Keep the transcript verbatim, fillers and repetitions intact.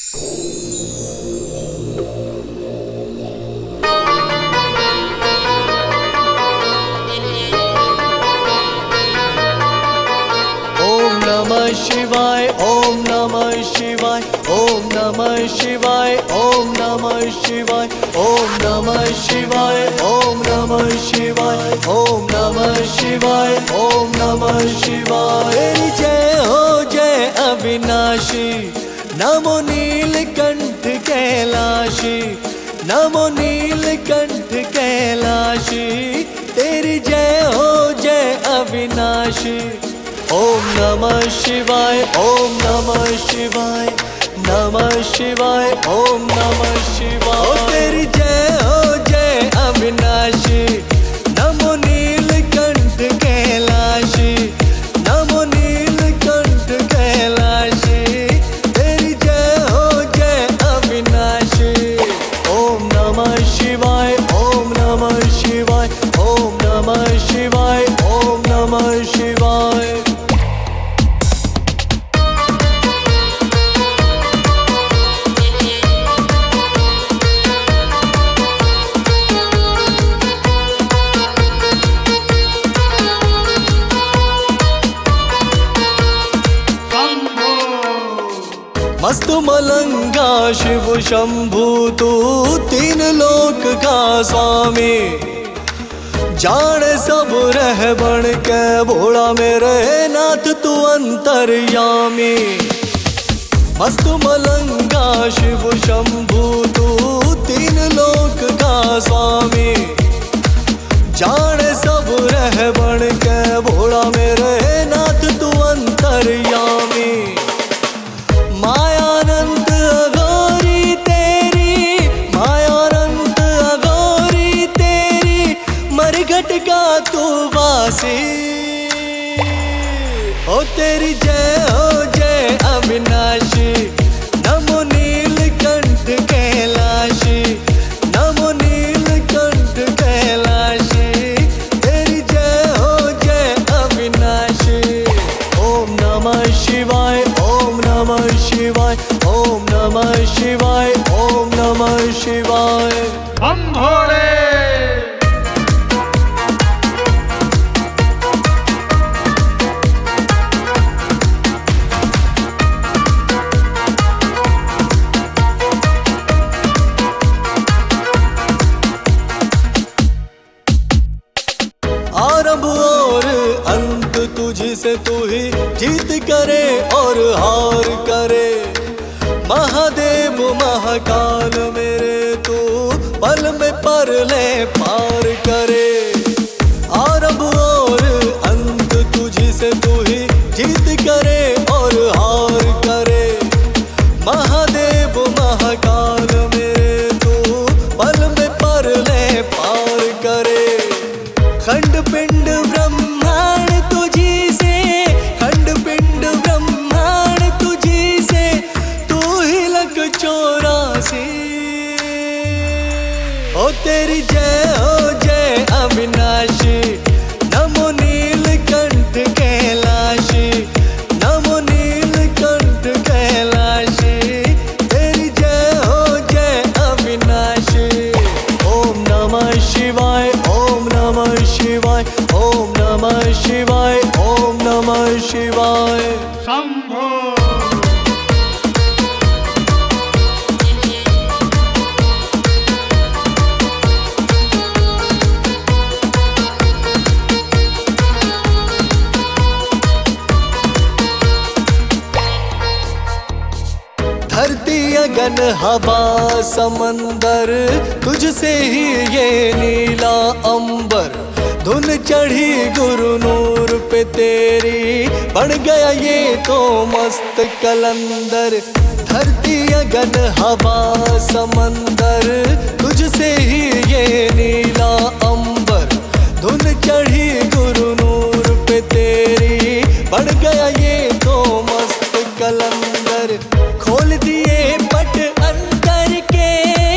ओम नमः शिवाय ओम नमः शिवाय ओम नमः शिवाय ओम नमः शिवाय ओम नमः शिवाय ओम नमः शिवाय ओम नमः शिवाय ओम नमः शिवाय। जय हो जय अविनाशी, नमो नीलकंठ कैलाशी, नमो नीलकंठ कैलाशी, तेरी जय हो जय अविनाशी। ओम नमः शिवाय ओम नमः शिवाय नमः शिवाय ओम नमः शिवाय। ओ तेरी जय हो जय अविनाशी, नमो नीलकंठ कैलाशी, नमो नीलकंठ कैलाशी, तेरी जय हो जय अविनाशी। ओम नमः शिवाय ओम नमः शिवाय ओम नमः शिवाय ओम नमः शिवाय। मस्त मलंगा शिव शंभु तू तीन लोक का स्वामी, जाने सब रह बन के भोला मेरे नाथ तू अंतर्यामी। मस्त मलंगा शिव शंभु तू तीन लोक का स्वामी, जाने सब रह बन के भोला मेरे नाथ तू अंतर्यामी। मायानंद अघोरी तेरी, मायानंद अघोरी तेरी, मरघट का तू वासी। ओ तेरी जय हो जय अविनाशी, नमो नीलकंठ कैलाशी, नमो नीलकंठ कैलाशी, तेरी जय हो जय अविनाशी। ओम नमः शिवाय ओम नमः शिवाय ओम नमः शिवाय ओम नमः शिवाय। बम भोले। आरंभ और अंत तुझी से तू ही जीत करे और हार करे। महादेव महाकाल मेरे तू पल में परले पार करे। आरंभ और अंत तुझी से तू ही जीत करे और हार करे। महादेव महाकाल मेरे तू पल में परले पार करे। खंड पिंड ब्रह्मांड तुझी से, खंड पिंड ब्रह्मांड तुझी से, तू ही लग चौरासी। ओ तेरी जय हो जय अविनाशी, नमो नीलकंठ कैलाशी, नमो नीलकंठ कैलाशी, तेरी जय हो जय अविनाशी। ओम नमः शिवाय ओम नमः शिवाय ओम नमः शिवाय ओम नमः शिवाय। शंभो। धरती अगन हवा समंदर, तुझसे ही ये नीला अंबर। धुन चढ़ी गुरु नूर पे तेरी, बढ़ गया ये तो मस्त कलंदर। धरती अगन हवा समंदर, तुझसे ही ये नीला अंबर। धुन चढ़ी गुरु नूर पे तेरी, बढ़ गया ये तो मस्त कलंदर। खोल दिए पट अंतर के,